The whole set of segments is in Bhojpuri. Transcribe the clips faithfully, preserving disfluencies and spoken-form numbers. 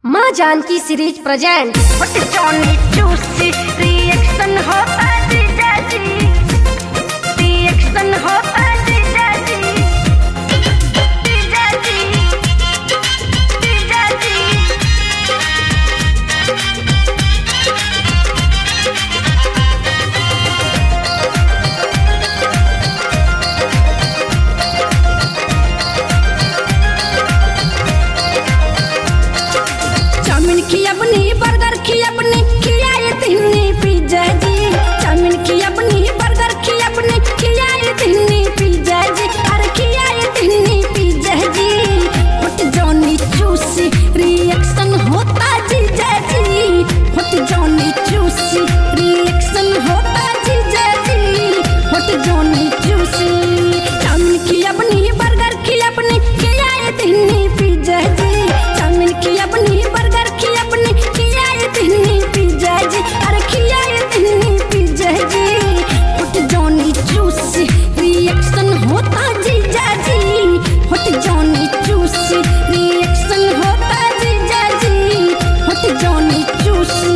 माँ जानकी सीरीज प्रेजेंट रिएक्शन होता जीजा जी, रिएक्शन होता जीजा जी, जीजा जी, जीजा जी। चाउमीन की अपनी, बर्गर की अपनी, खियाए तिन्नी पिज्जा जी। चाउमीन की अपनी, बर्गर की अपनी, खियाए तिन्नी पिज्जा जी। अरे खियाए तिन्नी पिज्जा जी। होट जॉनी चूसी रिएक्शन होता जीजा जी। होट जॉनी चूसी रिएक्शन होता जीजा जी। होट जॉनी चूसी चाउमीन की अपनी, बर्गर की अपनी, खियाए तिन्नी पिज्जा जी। चाउमीन की अपनी, बर्गर की अपनी, खियाए तिन्नी पिज्जा जी। अरे खियाए तिन्नी पिज्जा जी। होट जॉनी चूसी रिएक्शन होता जीजा जी। होट जॉनी चूसी रिएक्शन होता जीजा जी। होट जॉनी चूसी।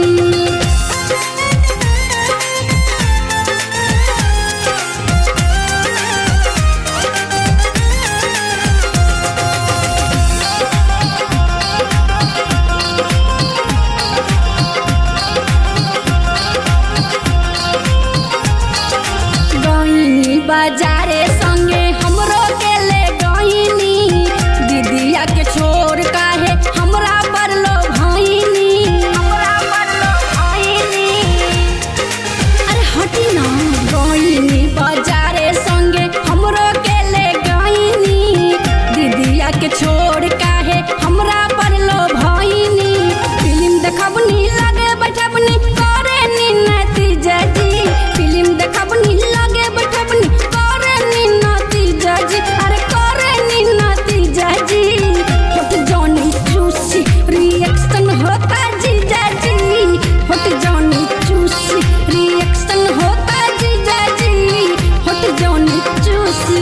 बाजारे संगे हमरो के ले गईनी। दीदिया के छोड़ काहे हमरा पर लो भाईनी, हमरा पर लो भाईनी। अरे हटी ना। गईनी बाजारे संगे हमरो के ले गईनी। दीदिया के छोड़ काहे हमरा पर लो भाईनी। फिल्म देखबनी लगे बैठबनी करे नी नतीजा जी। फिल्म देखबनी लगे बैठबनी करे नी नतीजा जी। अरे करे नी नतीजा जी। होट जॉनी चूसी रिएक्शन होता जीजा जी। होट जॉनी चूसी रिएक्शन होता जीजा जी। होट जॉनी चूसी।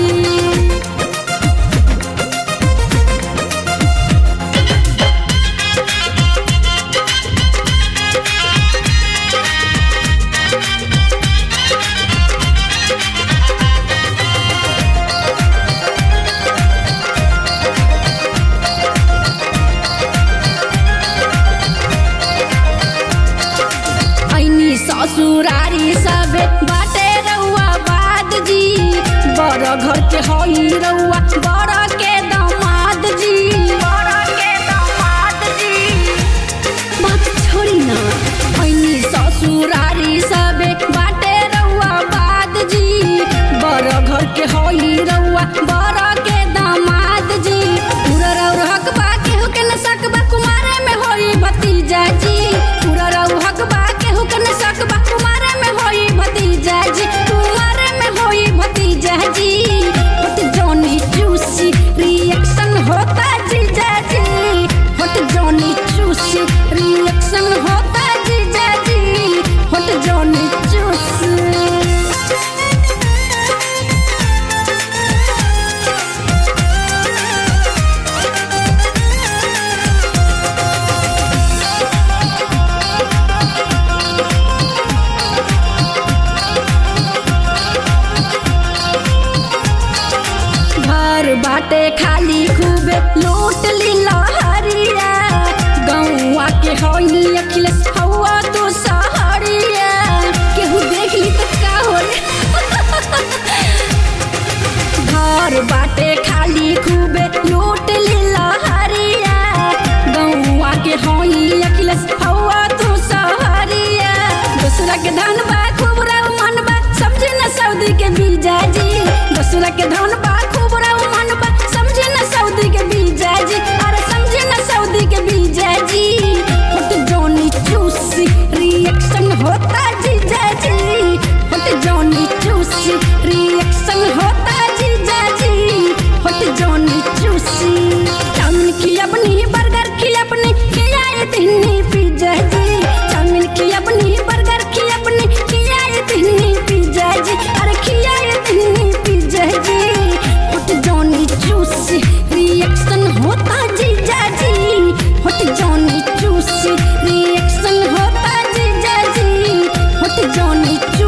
ऐनी ससुरारी सबे बाटे रउआ बाद जी। बड़ घर के हई रउआ बड़ के दामाद जी। बड़ के दामाद जी। बात छोड़ी ना। ऐनी ससुरारी सबे बाटे रउआ बाद जी। बड़ घर के हई रउआ बड़ के दामाद जी। पूरा रउर हकबा केहू के न सकबा कुमारे में होई भतीजा जी। पूरा रउ हकबा केहू के न सकबा कुमारे में होई भतीजा जी। कुमारे में होई भतीजा जी। होट जॉनी चूसी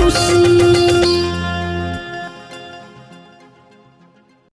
खुशी